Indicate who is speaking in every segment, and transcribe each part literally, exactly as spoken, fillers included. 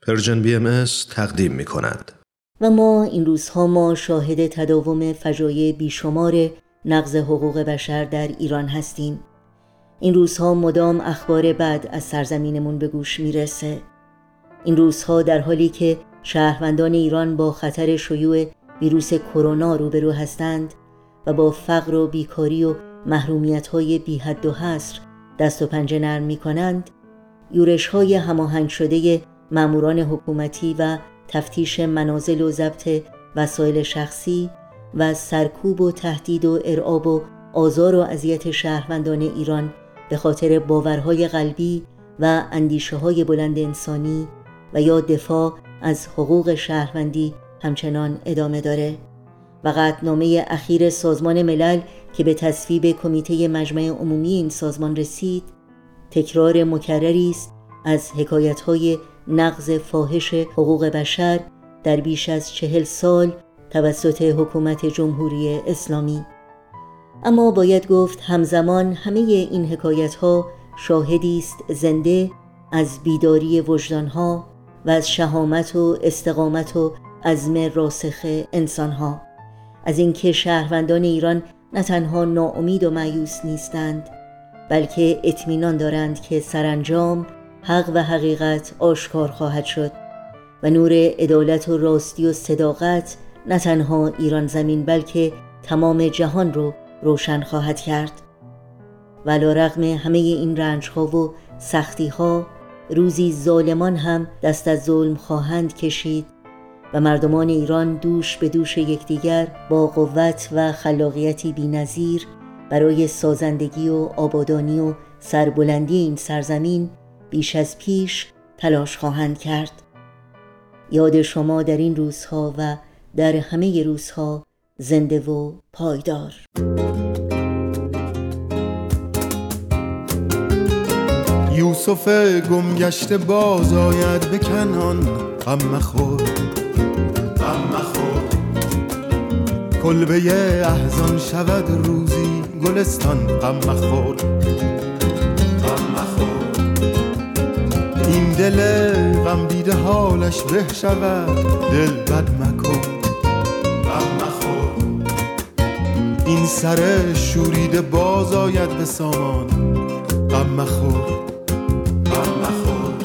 Speaker 1: پرژن بی ام اس تقدیم می کند.
Speaker 2: و ما این روزها ما شاهد تداوم فجایع بیشمار نقض حقوق بشر در ایران هستیم. این روزها مدام اخبار بد از سرزمینمون به گوش میرسه. این روزها در حالی که شهروندان ایران با خطر شیوع ویروس کرونا روبرو هستند و با فقر و بیکاری و محرومیت‌های بی حد و حصر دست و پنجه نرم می‌کنند، یورش‌های هماهنگ شده ماموران حکومتی و تفتیش منازل و ضبط وسایل شخصی و سرکوب و تهدید و ارعاب و آزار و اذیت شهروندان ایران به خاطر باورهای قلبی و اندیشه‌های بلند انسانی و یا دفاع از حقوق شهروندی همچنان ادامه داره. و قطعنامه اخیر سازمان ملل که به تصویب کمیته مجمع عمومی این سازمان رسید، تکرار مکرری است از حکایت‌های نقض فاحش حقوق بشر در بیش از چهل سال توسط حکومت جمهوری اسلامی. اما باید گفت همزمان همه این حکایت‌ها شاهدی است زنده از بیداری وجدان‌ها و از شهامت و استقامت و عزم راسخ انسان‌ها، از اینکه شهروندان ایران نه تنها ناامید و مایوس نیستند، بلکه اطمینان دارند که سرانجام حق و حقیقت آشکار خواهد شد و نور عدالت و راستی و صداقت نه تنها ایران زمین بلکه تمام جهان رو روشن خواهد کرد. و علی‌رغم همه این رنج‌ها و سختی‌ها، روزی ظالمان هم دست از ظلم خواهند کشید و مردمان ایران دوش به دوش یکدیگر با قوت و خلاقیتی بی‌نظیر برای سازندگی و آبادانی و سربلندی این سرزمین بیش از پیش تلاش خواهند کرد. یاد شما در این روزها و در همه روزها زنده و پایدار.
Speaker 3: یوسف گم گشته باز آید به کنعان، غم مخور غم مخور. کلبه احزان شود روزی گلستان، غم مخور غم مخور. این دل غم دیده حالش به شود، دل بد مکن غم مخور. این سر شوریده باز آید به سامان، غم مخور غم مخور.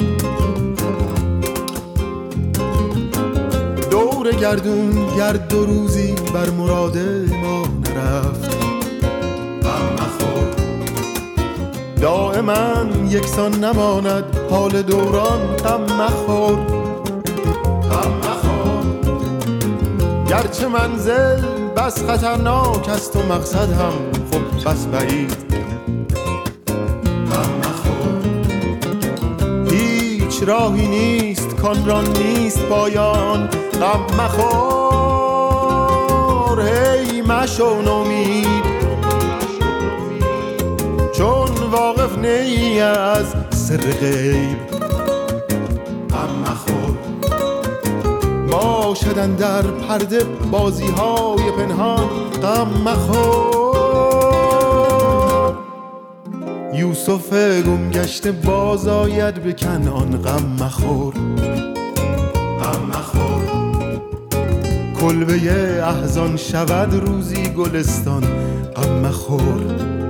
Speaker 3: دور گردون گرد دو روزی بر مراد ما نرفت، غم مخور. دائما یکسان نماند حال دوران، غم مخور غم مخور. گرچه منزل بس خطرناک است و مقصد هم خب بس بعید، غم مخور. هیچ راهی نیست کان را نیست پایان، غم مخور. هی مشو نومید چون واقف نی از سر غیب، غم مخور. باشد اندر پرده بازی های پنهان، غم مخور. یوسف گم گشته باز آید به کنعان، غم مخور غم مخور. کلبه احزان شود روزی گلستان، غم مخور